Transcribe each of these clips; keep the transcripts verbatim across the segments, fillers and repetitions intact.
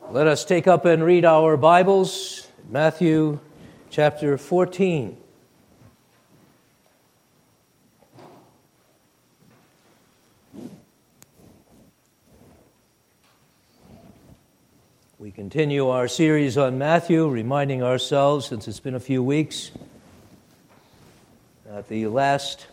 Let us take up and read our Bibles, Matthew chapter fourteen. We continue our series on Matthew, reminding ourselves, since it's been a few weeks, that the last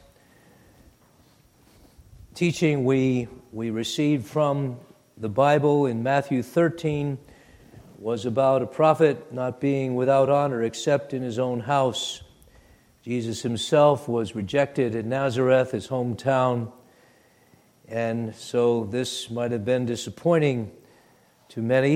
teaching we, we received from the Bible in Matthew thirteen was about a prophet not being without honor except in his own house. Jesus himself was rejected in Nazareth, his hometown, and so this might have been disappointing to many.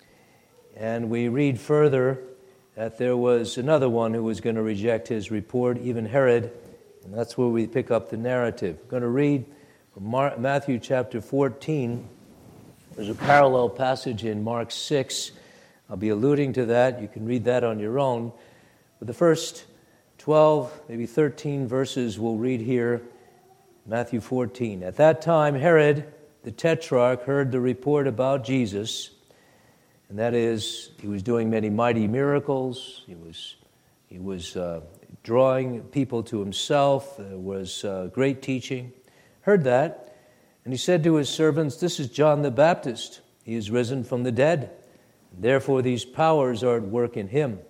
And we read further that there was another one who was going to reject his report, even Herod, and that's where we pick up the narrative. I'm going to read from Mar- Matthew chapter fourteen. There's a parallel passage in Mark six. I'll be alluding to that. You can read that on your own. But the first twelve, maybe thirteen verses we'll read here, Matthew fourteen. At that time, Herod the Tetrarch heard the report about Jesus, and that is, he was doing many mighty miracles. He was, he was uh, drawing people to himself. There was uh, great teaching. Heard that. And he said to his servants, "This is John the Baptist. He is risen from the dead. Therefore these powers are at work in him."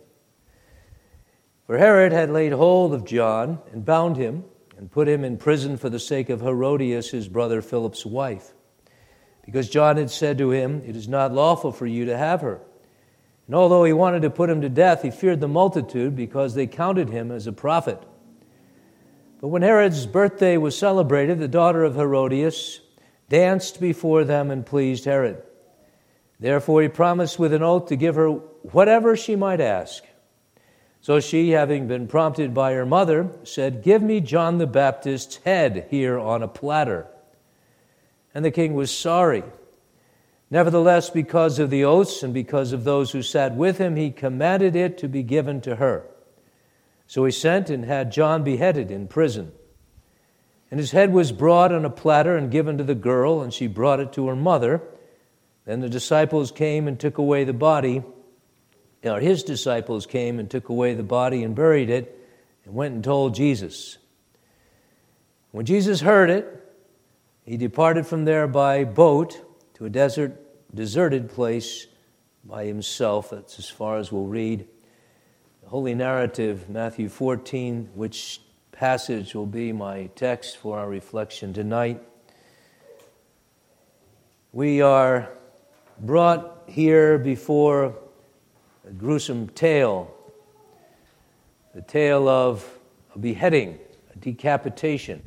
For Herod had laid hold of John and bound him and put him in prison for the sake of Herodias, his brother Philip's wife, because John had said to him, "It is not lawful for you to have her." And although he wanted to put him to death, he feared the multitude because they counted him as a prophet. But when Herod's birthday was celebrated, the daughter of Herodias danced before them and pleased Herod. Therefore he promised with an oath to give her whatever she might ask. So she, having been prompted by her mother, said, "Give me John the Baptist's head here on a platter." And the king was sorry. Nevertheless, because of the oaths and because of those who sat with him, he commanded it to be given to her. So he sent and had John beheaded in prison. And his head was brought on a platter and given to the girl, and she brought it to her mother. Then the disciples came and took away the body. Or his disciples came and took away the body and buried it, and went and told Jesus. When Jesus heard it, he departed from there by boat to a desert, deserted place by himself. That's as far as we'll read. The holy narrative, Matthew fourteen, which passage will be my text for our reflection tonight. We are brought here before a gruesome tale, the tale of a beheading, a decapitation.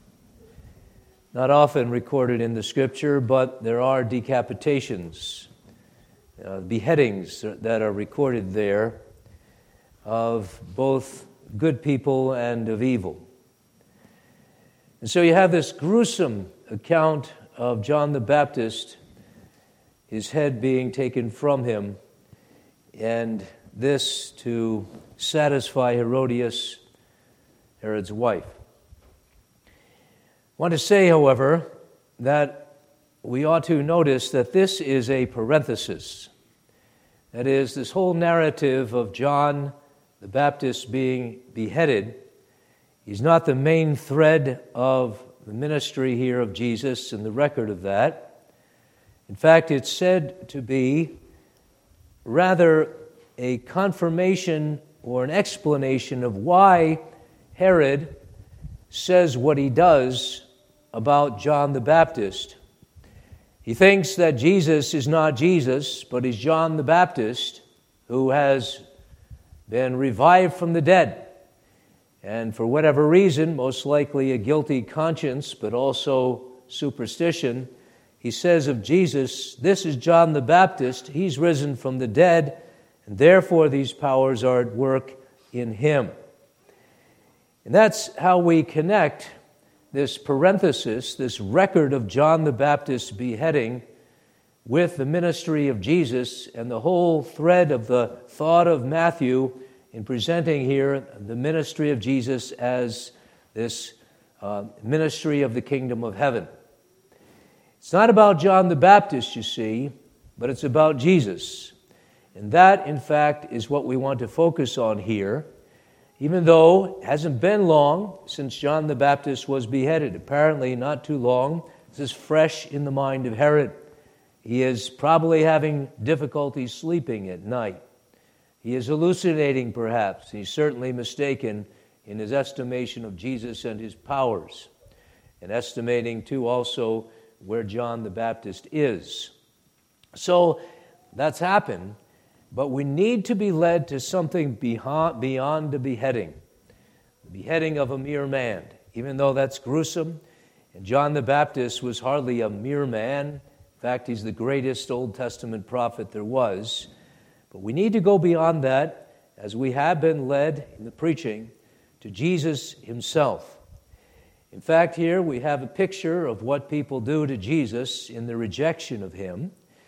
Not often recorded in the Scripture, but there are decapitations, uh, beheadings that are recorded there of both good people and of evil. And so you have this gruesome account of John the Baptist, his head being taken from him, and this to satisfy Herodias, Herod's wife. I want to say, however, that we ought to notice that this is a parenthesis. That is, this whole narrative of John the Baptist being beheaded is not the main thread of the ministry here of Jesus and the record of that. In fact, it's said to be rather a confirmation or an explanation of why Herod says what he does about John the Baptist. He thinks that Jesus is not Jesus, but is John the Baptist, who has been revived from the dead. And for whatever reason, most likely a guilty conscience, but also superstition, he says of Jesus, "This is John the Baptist. He's risen from the dead, and therefore these powers are at work in him." And that's how we connect this parenthesis, this record of John the Baptist's beheading, with the ministry of Jesus and the whole thread of the thought of Matthew in presenting here the ministry of Jesus as this uh, ministry of the kingdom of heaven. It's not about John the Baptist, you see, but it's about Jesus. And that, in fact, is what we want to focus on here, even though it hasn't been long since John the Baptist was beheaded. Apparently not too long. This is fresh in the mind of Herod. He is probably having difficulty sleeping at night. He is hallucinating, perhaps. He's certainly mistaken in his estimation of Jesus and his powers, and estimating, too, also where John the Baptist is. So that's happened, but we need to be led to something beyond the beheading, the beheading of a mere man, even though that's gruesome. And John the Baptist was hardly a mere man. In fact, he's the greatest Old Testament prophet there was. But we need to go beyond that, as we have been led in the preaching, to Jesus himself. In fact, here we have a picture of what people do to Jesus in the rejection of him.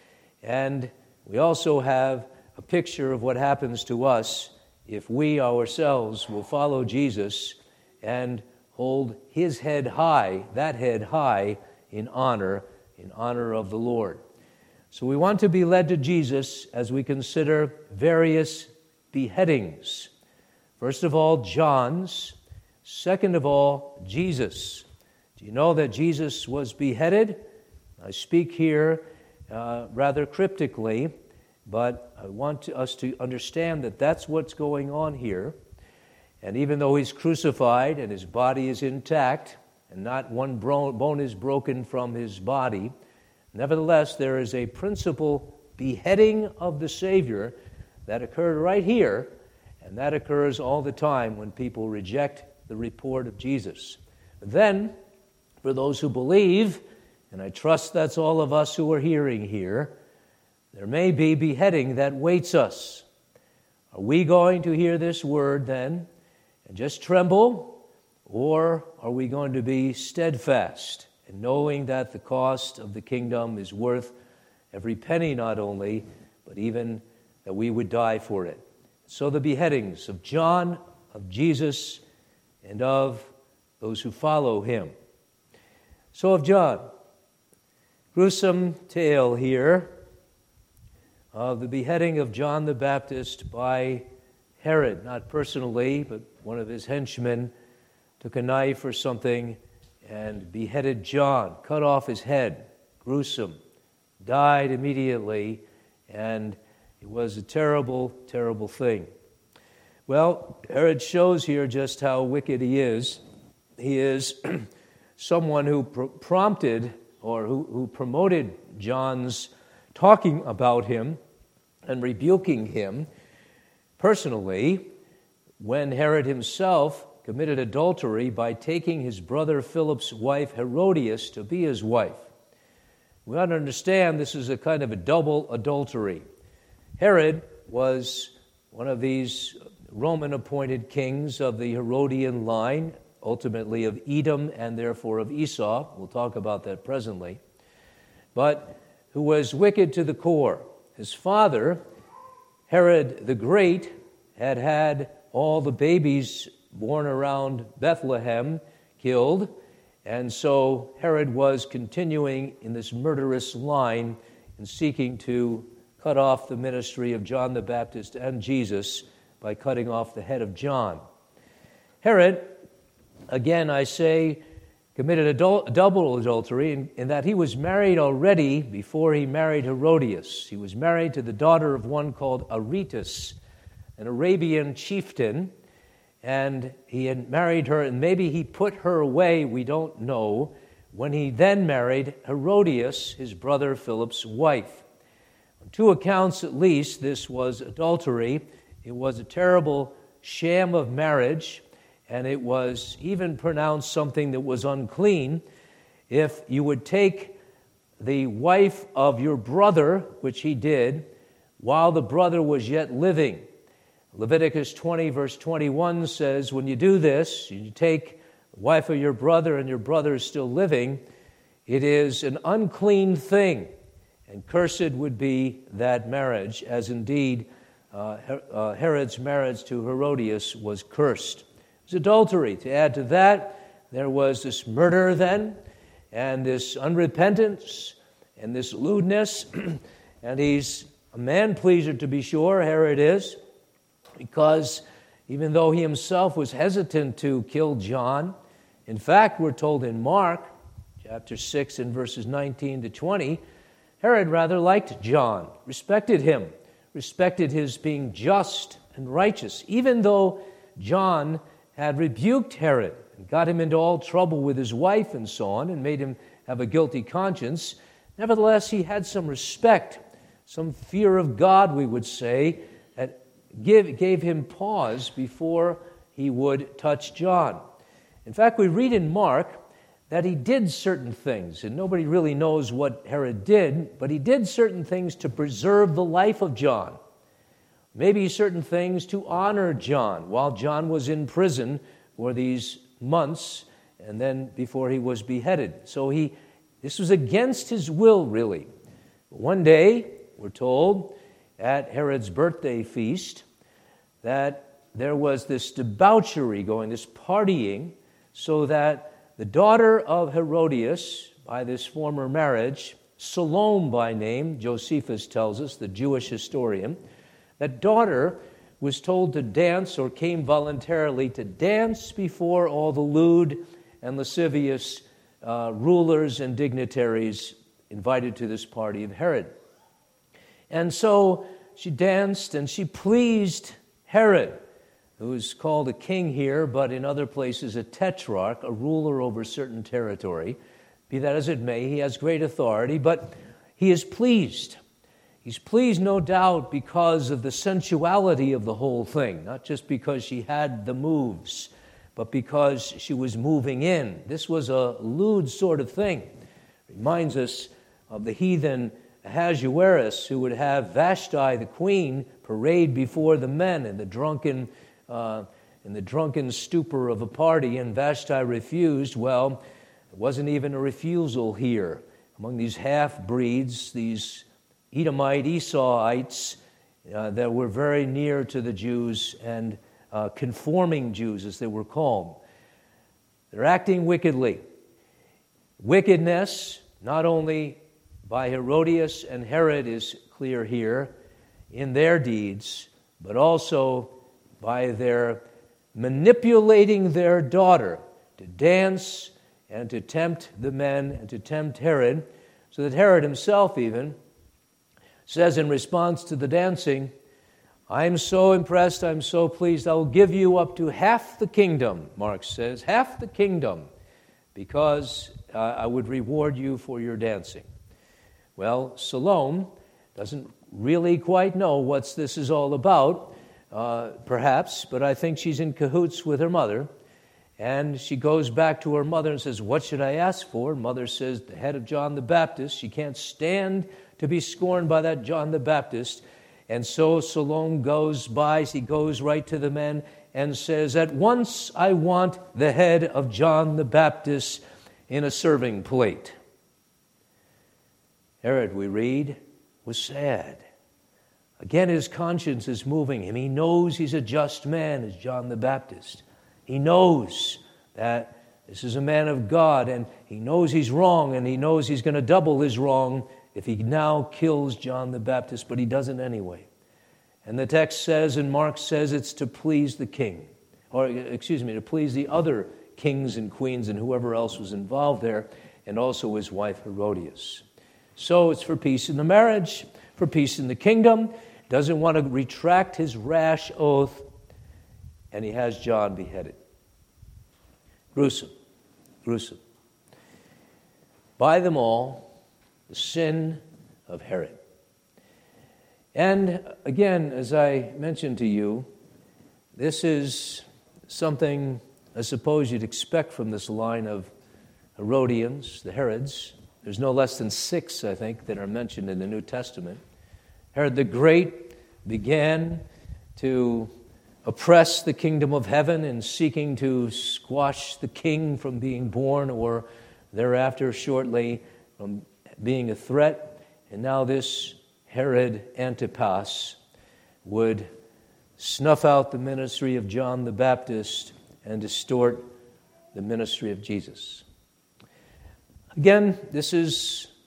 And we also have a picture of what happens to us if we ourselves will follow Jesus and hold his head high, that head high, in honor, in honor of the Lord. So we want to be led to Jesus as we consider various beheadings. First of all, John's. Second of all, Jesus. Do you know that Jesus was beheaded? I speak here uh, rather cryptically, but I want to, us to understand that that's what's going on here. And even though he's crucified and his body is intact, and not one bone is broken from his body, nevertheless, there is a principal beheading of the Savior that occurred right here, and that occurs all the time when people reject the report of Jesus. Then, for those who believe, and I trust that's all of us who are hearing here, there may be beheading that waits us. Are we going to hear this word then and just tremble, or are we going to be steadfast and knowing that the cost of the kingdom is worth every penny not only, but even that we would die for it? So the beheadings of John, of Jesus, and of those who follow him. So of John, gruesome tale here of the beheading of John the Baptist by Herod, not personally, but one of his henchmen took a knife or something and beheaded John, cut off his head, gruesome, died immediately, and it was a terrible, terrible thing. Well, Herod shows here just how wicked he is. He is someone who pr- prompted or who, who promoted John's talking about him and rebuking him personally when Herod himself committed adultery by taking his brother Philip's wife Herodias to be his wife. We ought to understand this is a kind of a double adultery. Herod was one of these Roman-appointed kings of the Herodian line, ultimately of Edom and therefore of Esau. We'll talk about that presently. But who was wicked to the core. His father, Herod the Great, had had all the babies born around Bethlehem killed, and so Herod was continuing in this murderous line and seeking to cut off the ministry of John the Baptist and Jesus by cutting off the head of John. Herod, again I say, committed a do- double adultery in, in that he was married already before he married Herodias. He was married to the daughter of one called Aretas, an Arabian chieftain, and he had married her, and maybe he put her away, we don't know, when he then married Herodias, his brother Philip's wife. On two accounts at least, this was adultery. It was a terrible sham of marriage, and it was even pronounced something that was unclean if you would take the wife of your brother, which he did, while the brother was yet living. Leviticus twenty, verse twenty-one says, when you do this, you take the wife of your brother and your brother is still living, it is an unclean thing, and cursed would be that marriage, as indeed uh, uh, Herod's marriage to Herodias was cursed. It was adultery. To add to that, there was this murder then, and this unrepentance, and this lewdness, And he's a man-pleaser, to be sure, Herod is, because even though he himself was hesitant to kill John, in fact, we're told in Mark, chapter six, in verses nineteen to twenty, Herod rather liked John, respected him, respected his being just and righteous, even though John had rebuked Herod and got him into all trouble with his wife and so on, and made him have a guilty conscience. Nevertheless, he had some respect, some fear of God, we would say, that give, gave him pause before he would touch John. In fact, we read in Mark that he did certain things, and nobody really knows what Herod did, but he did certain things to preserve the life of John. Maybe certain things to honor John while John was in prison for these months, and then before he was beheaded. So he, this was against his will, really. One day, we're told, at Herod's birthday feast, that there was this debauchery going, this partying, so that the daughter of Herodias, by this former marriage, Salome by name, Josephus tells us, the Jewish historian, that daughter was told to dance, or came voluntarily to dance before all the lewd and lascivious uh, rulers and dignitaries invited to this party of Herod. And so she danced and she pleased Herod, who is called a king here, but in other places a tetrarch, a ruler over certain territory. Be that as it may, he has great authority, but he is pleased. He's pleased, no doubt, because of the sensuality of the whole thing, not just because she had the moves, but because she was moving in. This was a lewd sort of thing. Reminds us of the heathen Ahasuerus, who would have Vashti, the queen, parade before the men in the drunken uh, in the drunken stupor of a party, and Vashti refused. Well, it wasn't even a refusal here. Among these half-breeds, these Edomite Esauites uh, that were very near to the Jews and uh, conforming Jews, as they were called. They're acting wickedly. Wickedness, not only by Herodias and Herod, is clear here in their deeds, but also by their manipulating their daughter to dance and to tempt the men and to tempt Herod, so that Herod himself even says in response to the dancing, "I'm so impressed, I'm so pleased, I will give you up to half the kingdom," Mark says, half the kingdom, because uh, I would reward you for your dancing. Well, Salome doesn't really quite know what this is all about, uh, perhaps, but I think she's in cahoots with her mother, and she goes back to her mother and says, "What should I ask for?" Mother says, "The head of John the Baptist." She can't stand to be scorned by that John the Baptist. And so Salome goes by, he goes right to the men and says, "At once I want the head of John the Baptist in a serving plate." Herod, we read, was sad. Again, his conscience is moving him. He knows he's a just man as John the Baptist. He knows that this is a man of God, and he knows he's wrong, and he knows he's going to double his wrong if he now kills John the Baptist, but he doesn't anyway. And the text says, and Mark says, it's to please the king, or excuse me, to please the other kings and queens and whoever else was involved there, and also his wife Herodias. So it's for peace in the marriage, for peace in the kingdom. Doesn't want to retract his rash oath, and he has John beheaded. Gruesome, gruesome. By them all, the sin of Herod. And again, as I mentioned to you, this is something I suppose you'd expect from this line of Herodians, the Herods. There's no less than six, I think, that are mentioned in the New Testament. Herod the Great began to oppress the kingdom of heaven in seeking to squash the king from being born, or thereafter shortly from being a threat. And now this Herod Antipas would snuff out the ministry of John the Baptist and distort the ministry of Jesus. Again, this is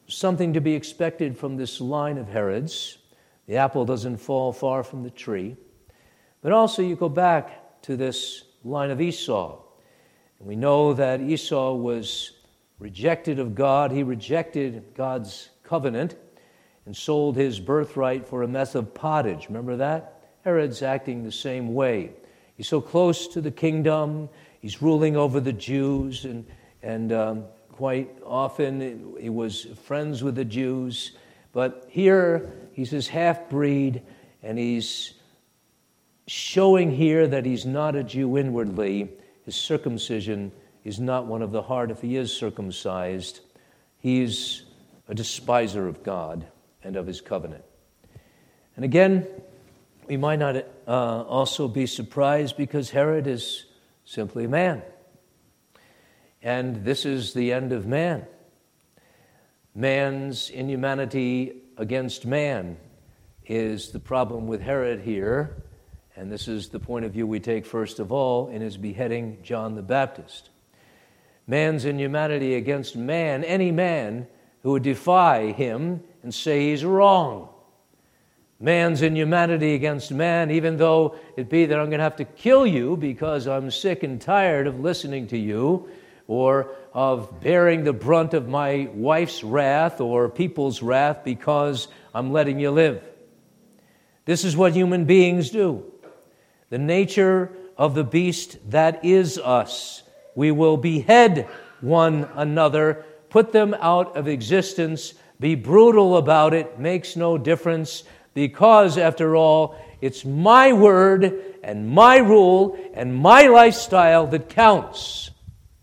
something to be expected from this line of Herods. The apple doesn't fall far from the tree. But also you go back to this line of Esau. And we know that Esau was rejected of God. He rejected God's covenant and sold his birthright for a mess of pottage. Remember that? Herod's acting the same way. He's so close to the kingdom. He's ruling over the Jews, and, and um, quite often he was friends with the Jews. But here he's his half-breed, and he's showing here that he's not a Jew inwardly. His circumcision is not one of the heart if he is circumcised. He's a despiser of God and of his covenant. And again, we might not uh, also be surprised because Herod is simply man. And this is the end of man. Man's inhumanity against man is the problem with Herod here. And this is the point of view we take first of all in his beheading John the Baptist. Man's inhumanity against man, any man who would defy him and say he's wrong. Man's inhumanity against man, even though it be that I'm going to have to kill you because I'm sick and tired of listening to you, or of bearing the brunt of my wife's wrath or people's wrath because I'm letting you live. This is what human beings do. The nature of the beast that is us. We will behead one another, put them out of existence, be brutal about it, makes no difference, because, after all, it's my word and my rule and my lifestyle that counts,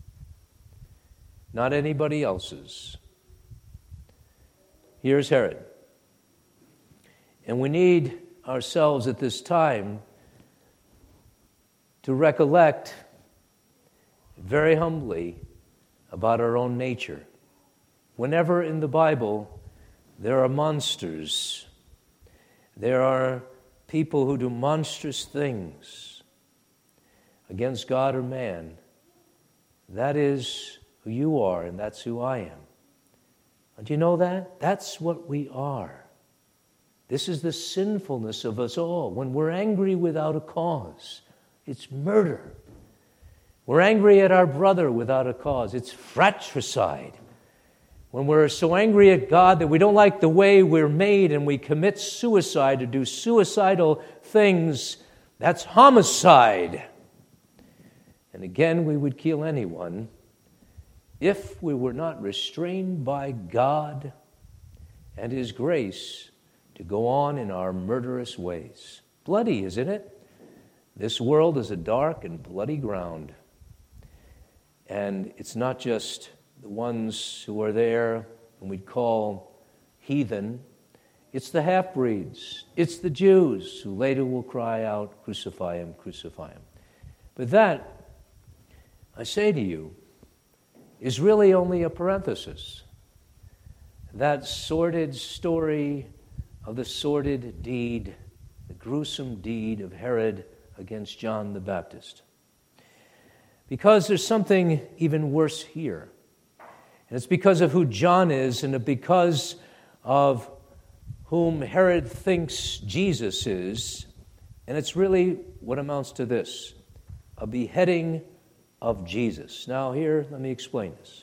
not anybody else's. Here's Herod. And we need ourselves at this time to recollect very humbly about our own nature. Whenever in the Bible there are monsters, there are people who do monstrous things against God or man, that is who you are and that's who I am. And do you know that? That's what we are. This is the sinfulness of us all. When we're angry without a cause, it's murder. We're angry at our brother without a cause. It's fratricide. When we're so angry at God that we don't like the way we're made and we commit suicide or do suicidal things, that's homicide. And again, we would kill anyone if we were not restrained by God and His grace to go on in our murderous ways. Bloody, isn't it? This world is a dark and bloody ground. And it's not just the ones who are there and we'd call heathen. It's the half-breeds. It's the Jews who later will cry out, crucify him, crucify him. But that, I say to you, is really only a parenthesis. That sordid story of the sordid deed, the gruesome deed of Herod against John the Baptist. Because there's something even worse here. And it's because of who John is and because of whom Herod thinks Jesus is. And it's really what amounts to this, a beheading of Jesus. Now here, let me explain this.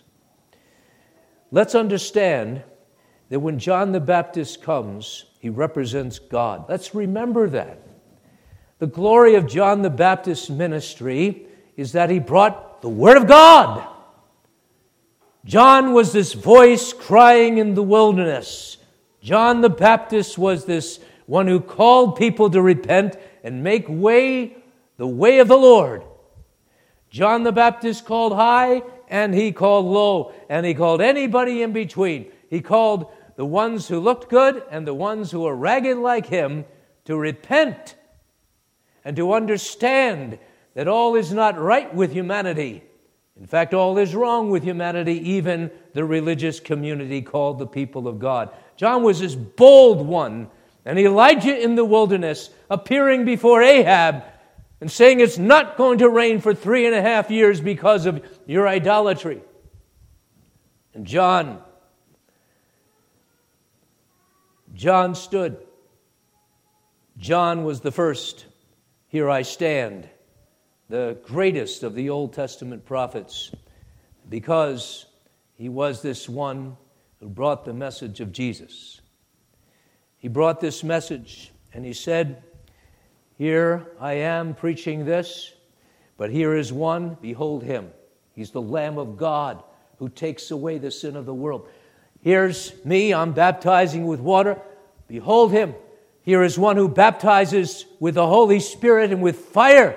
Let's understand that when John the Baptist comes, he represents God. Let's remember that. The glory of John the Baptist's ministry is that he brought the Word of God. John was this voice crying in the wilderness. John the Baptist was this one who called people to repent and make way, the way of the Lord. John the Baptist called high and he called low, and he called anybody in between. He called the ones who looked good and the ones who were ragged like him to repent and to understand that all is not right with humanity. In fact, all is wrong with humanity, even the religious community called the people of God. John was this bold one, and Elijah in the wilderness appearing before Ahab and saying it's not going to rain for three and a half years because of your idolatry. And John John stood. John was the first. Here I stand, the greatest of the Old Testament prophets, because he was this one who brought the message of Jesus. He brought this message, and he said, here I am preaching this, but here is one, behold him. He's the Lamb of God who takes away the sin of the world. Here's me, I'm baptizing with water. Behold him. Here is one who baptizes with the Holy Spirit and with fire.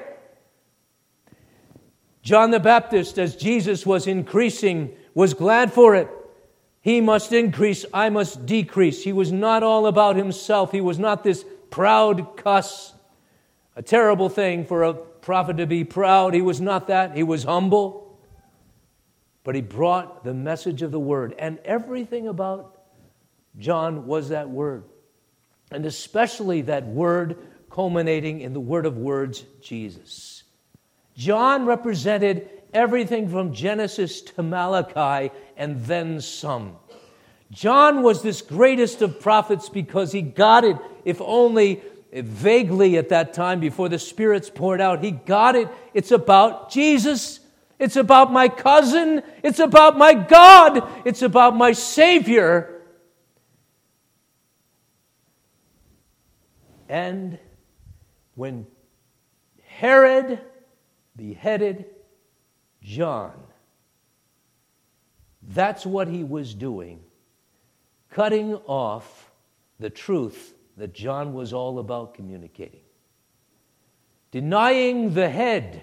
John the Baptist, as Jesus was increasing, was glad for it. He must increase, I must decrease. He was not all about himself. He was not this proud cuss. A terrible thing for a prophet to be proud. He was not that. He was humble. But he brought the message of the word. And everything about John was that word. And especially that word culminating in the word of words, Jesus. John represented everything from Genesis to Malachi and then some. John was this greatest of prophets because he got it, if only vaguely at that time before the Spirit's poured out. He got it. It's about Jesus. It's about my cousin. It's about my God. It's about my Savior. And when Herod beheaded John, that's what he was doing, cutting off the truth that John was all about communicating. Denying the head,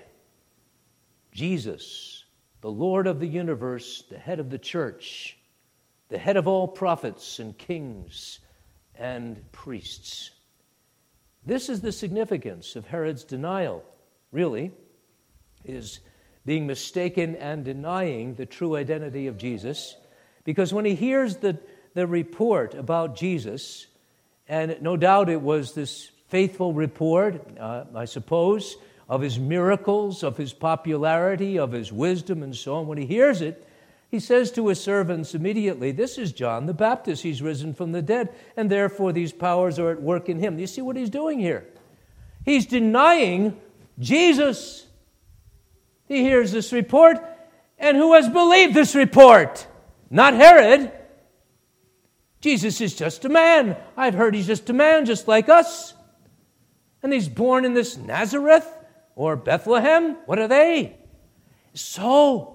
Jesus, the Lord of the universe, the head of the church, the head of all prophets and kings and priests. This is the significance of Herod's denial, really, is being mistaken and denying the true identity of Jesus. Because when he hears the, the report about Jesus, and no doubt it was this faithful report, uh, I suppose, of his miracles, of his popularity, of his wisdom, and so on. When he hears it, he says to his servants immediately, this is John the Baptist. He's risen from the dead, and therefore these powers are at work in him. Do you see what he's doing here? He's denying Jesus. He hears this report, and who has believed this report? Not Herod. Jesus is just a man. I've heard he's just a man, just like us. And he's born in this Nazareth or Bethlehem. What are they? So,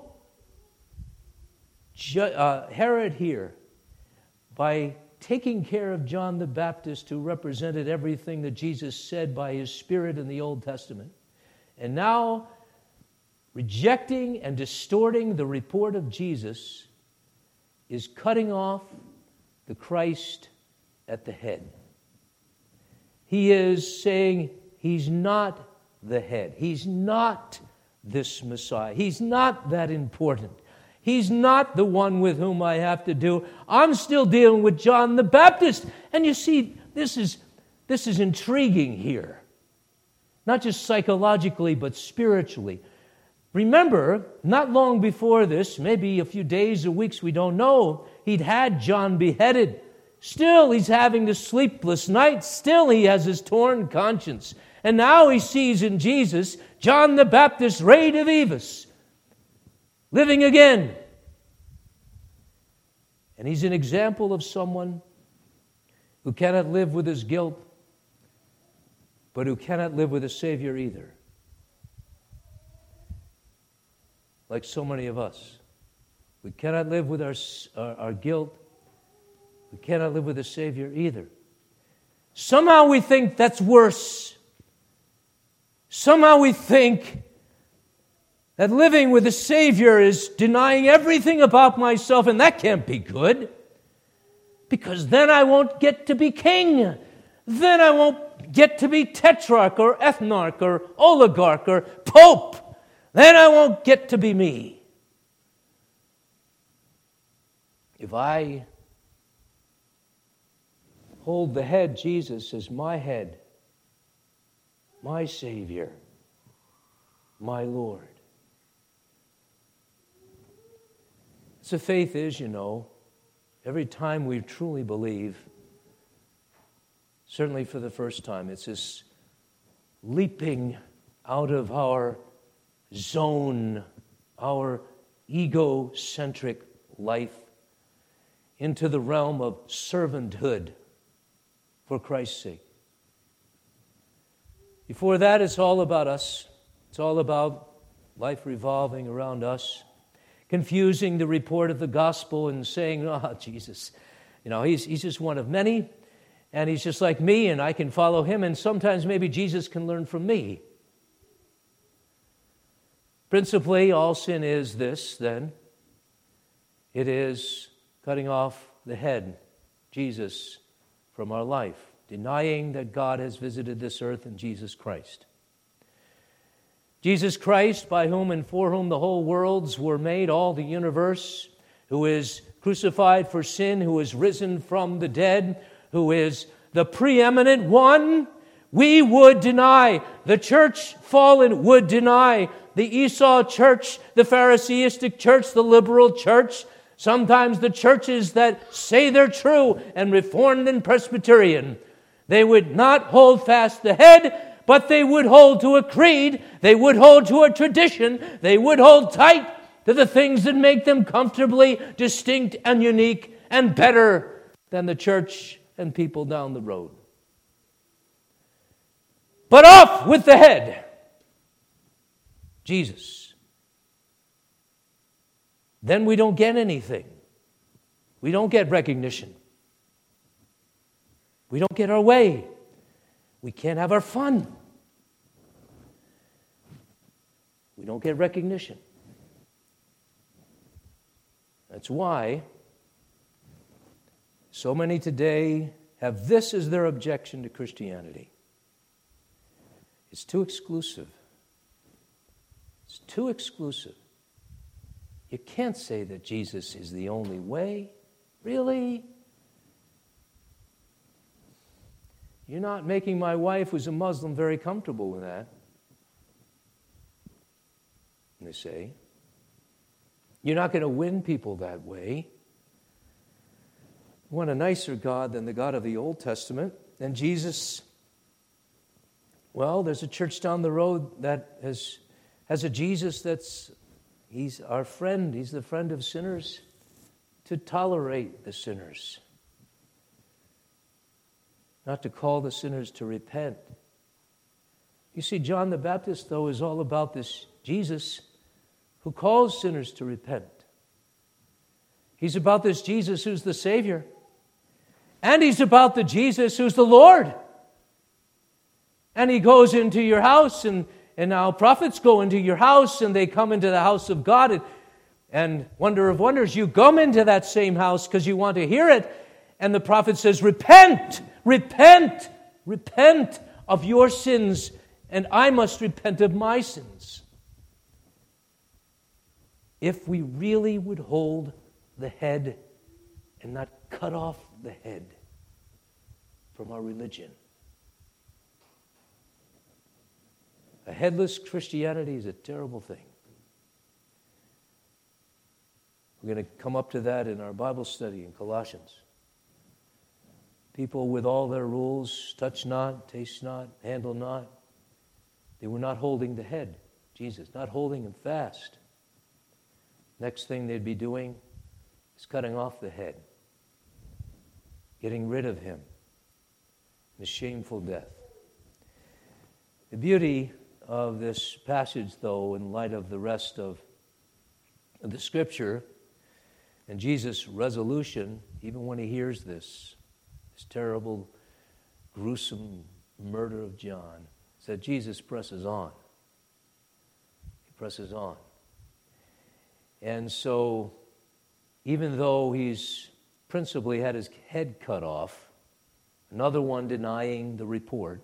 uh, Herod here, by taking care of John the Baptist, who represented everything that Jesus said by his Spirit in the Old Testament, and now rejecting and distorting the report of Jesus, is cutting off the Christ at the head. He is saying he's not the head. He's not this Messiah. He's not that important. He's not the one with whom I have to do. I'm still dealing with John the Baptist. And you see, this is, this is intriguing here. Not just psychologically, but spiritually. Remember, not long before this, maybe a few days or weeks, we don't know, he'd had John beheaded. Still, he's having the sleepless nights. Still, he has his torn conscience. And now he sees in Jesus, John the Baptist, Rei de Vivas, living again. And he's an example of someone who cannot live with his guilt, but who cannot live with a Savior either. Like so many of us. We cannot live with our, our, our guilt. We cannot live with a Savior either. Somehow we think that's worse. Somehow we think that living with a Savior is denying everything about myself, and that can't be good. Because then I won't get to be king. Then I won't get to be tetrarch or ethnarch or oligarch or pope. Then I won't get to be me. If I hold the head, Jesus, as my head, my Savior, my Lord. So faith is, you know, every time we truly believe, certainly for the first time. It's this leaping out of our zone, our egocentric life, into the realm of servanthood for Christ's sake. Before that, it's all about us. It's all about life revolving around us, confusing the report of the gospel and saying, oh, Jesus, you know, he's, he's just one of many, and he's just like me, and I can follow him, and sometimes maybe Jesus can learn from me. Principally, all sin is this, then. It is cutting off the head, Jesus, from our life, denying that God has visited this earth in Jesus Christ. Jesus Christ, by whom and for whom the whole worlds were made, all the universe, who is crucified for sin, who is risen from the dead, who is the preeminent one, we would deny. The church fallen would deny. The Esau church, the Pharisaistic church, the liberal church, sometimes the churches that say they're true and Reformed and Presbyterian, they would not hold fast the head, but they would hold to a creed, they would hold to a tradition, they would hold tight to the things that make them comfortably distinct and unique and better than the church and people down the road. But off with the head, Jesus. Then we don't get anything. We don't get recognition. We don't get our way. We can't have our fun. We don't get recognition. That's why so many today have this as their objection to Christianity. It's too exclusive. It's too exclusive. You can't say that Jesus is the only way. Really? You're not making my wife, who's a Muslim, very comfortable with that. They say. You're not going to win people that way. You want a nicer God than the God of the Old Testament. And Jesus, well, there's a church down the road that has, has a Jesus that's, he's our friend. He's the friend of sinners, to tolerate the sinners. Not to call the sinners to repent. You see, John the Baptist, though, is all about this Jesus who calls sinners to repent. He's about this Jesus who's the Savior. And he's about the Jesus who's the Lord. And he goes into your house, and, and now prophets go into your house, and they come into the house of God. And, and wonder of wonders, you come into that same house because you want to hear it. And the prophet says, repent, repent, repent of your sins, and I must repent of my sins. If we really would hold the head and not cut off the head from our religion. A headless Christianity is a terrible thing. We're going to come up to that in our Bible study in Colossians. People with all their rules, touch not, taste not, handle not, they were not holding the head, Jesus, not holding him fast. Next thing they'd be doing is cutting off the head, getting rid of him, the shameful death. The beauty of this passage, though, in light of the rest of the Scripture and Jesus' resolution, even when he hears this, this terrible, gruesome murder of John, is that Jesus presses on. He presses on. And so, even though he's principally had his head cut off, another one denying the report,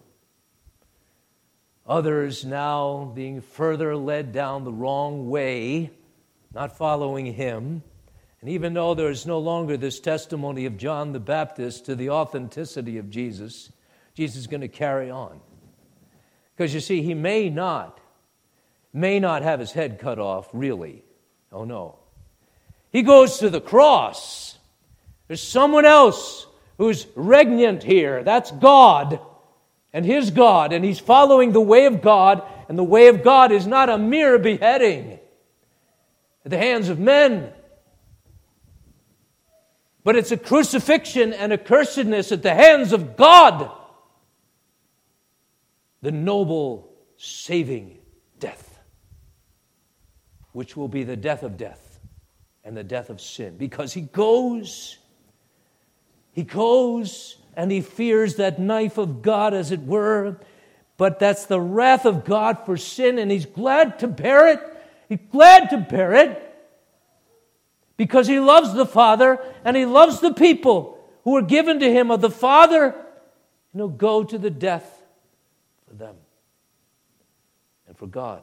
others now being further led down the wrong way, not following him, and even though there is no longer this testimony of John the Baptist to the authenticity of Jesus, Jesus is going to carry on. Because you see, he may not, may not have his head cut off, really. Oh no. He goes to the cross. There's someone else who's regnant here. That's God and his God, and he's following the way of God, and the way of God is not a mere beheading at the hands of men, but it's a crucifixion and a cursedness at the hands of God, the noble, saving death, which will be the death of death and the death of sin, because he goes, he goes and he fears that knife of God, as it were, but that's the wrath of God for sin, and he's glad to bear it. He's glad to bear it because he loves the Father and he loves the people who are given to him of the Father, and he'll go to the death for them and for God.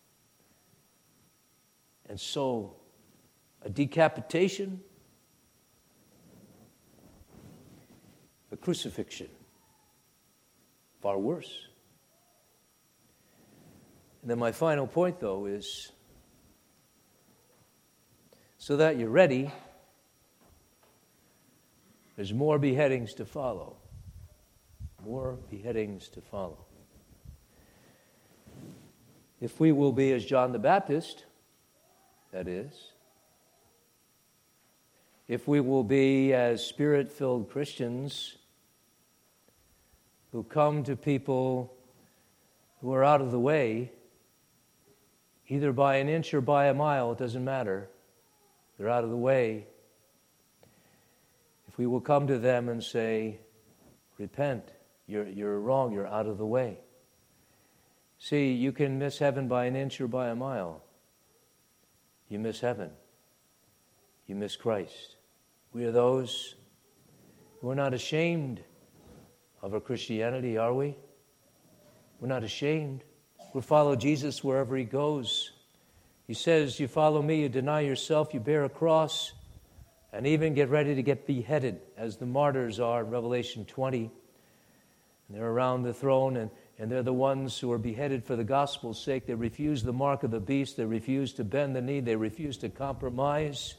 And so, a decapitation, a crucifixion, far worse. And then my final point, though, is so that you're ready, there's more beheadings to follow. More beheadings to follow. If we will be as John the Baptist, that is, if we will be as Spirit-filled Christians who come to people who are out of the way, either by an inch or by a mile, it doesn't matter. They're out of the way. If we will come to them and say, repent, you're, you're wrong, you're out of the way. See, you can miss heaven by an inch or by a mile. You miss heaven. You miss Christ. We are those who are not ashamed of our Christianity, are we? We're not ashamed. We'll follow Jesus wherever he goes. He says, you follow me, you deny yourself, you bear a cross, and even get ready to get beheaded, as the martyrs are in Revelation twenty. And they're around the throne, and, and they're the ones who are beheaded for the gospel's sake. They refuse the mark of the beast. They refuse to bend the knee. They refuse to compromise.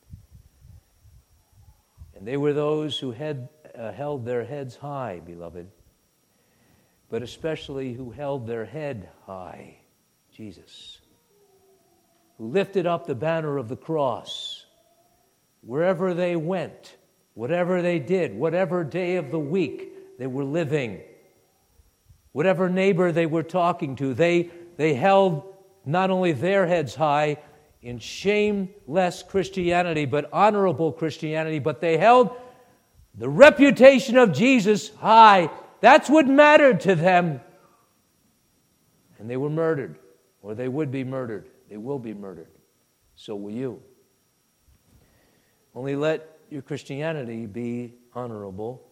And they were those who had uh, held their heads high, beloved, but especially who held their head high, Jesus, who lifted up the banner of the cross wherever they went, whatever they did, whatever day of the week they were living, whatever neighbor they were talking to, they, they held not only their heads high in shameless Christianity, but honorable Christianity, but they held the reputation of Jesus high. That's what mattered to them. And they were murdered, or they would be murdered. They will be murdered. So will you. Only let your Christianity be honorable,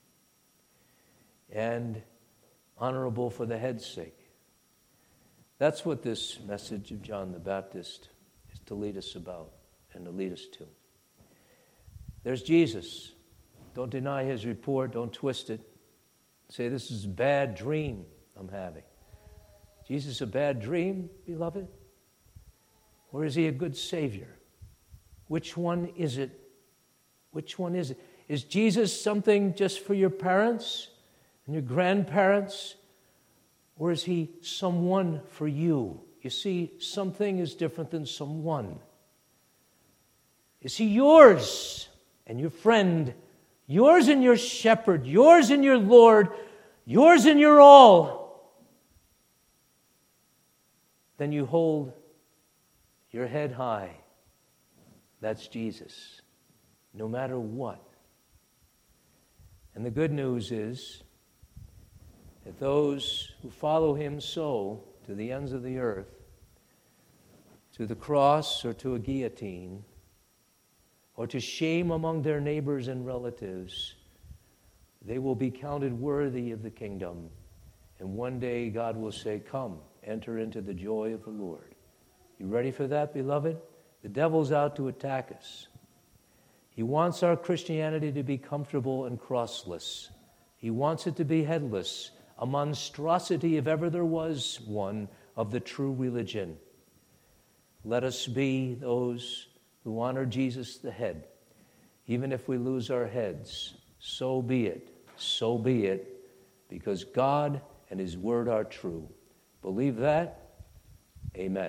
and honorable for the head's sake. That's what this message of John the Baptist is to lead us about and to lead us to. There's Jesus. Don't deny his report. Don't twist it. Say, this is a bad dream I'm having. Jesus a bad dream, beloved? Or is he a good Savior? Which one is it? Which one is it? Is Jesus something just for your parents and your grandparents? Or is he someone for you? You see, something is different than someone. Is he yours and your friend? Yours and your shepherd? Yours and your Lord? Yours and your all? Then you hold your head high. That's Jesus, no matter what. And the good news is that those who follow him so to the ends of the earth, to the cross or to a guillotine, or to shame among their neighbors and relatives, they will be counted worthy of the kingdom. And one day God will say, come, enter into the joy of the Lord. You ready for that, beloved? The devil's out to attack us. He wants our Christianity to be comfortable and crossless. He wants it to be headless, a monstrosity, if ever there was one, of the true religion. Let us be those who honor Jesus the head, even if we lose our heads So be it, so be it, because God and His Word are true. Believe that? Amen.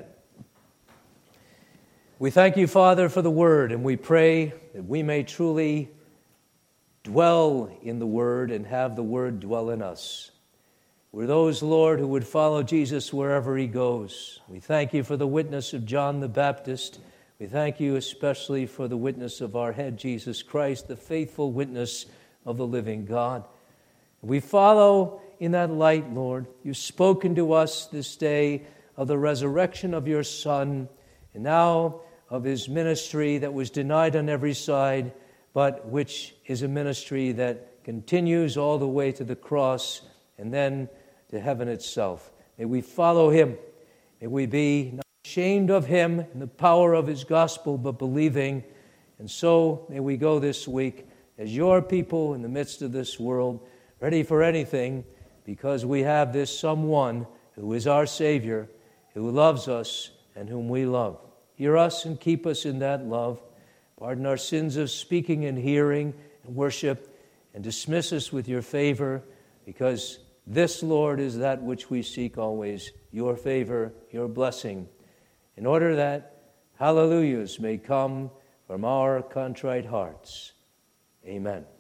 We thank you, Father, for the Word, and we pray that we may truly dwell in the Word and have the Word dwell in us. We're those, Lord, who would follow Jesus wherever He goes. We thank you for the witness of John the Baptist. We thank you especially for the witness of our head, Jesus Christ, the faithful witness of the living God. We follow in that light, Lord. You've spoken to us this day of the resurrection of your Son, and now of His ministry that was denied on every side, but which is a ministry that continues all the way to the cross and then to heaven itself. May we follow Him. May we be not ashamed of Him and the power of His gospel, but believing. And so may we go this week as your people in the midst of this world, ready for anything, because we have this someone who is our Savior, who loves us and whom we love. Hear us and keep us in that love. Pardon our sins of speaking and hearing and worship, and dismiss us with your favor, because this, Lord, is that which we seek always, your favor, your blessing, in order that hallelujahs may come from our contrite hearts. Amen.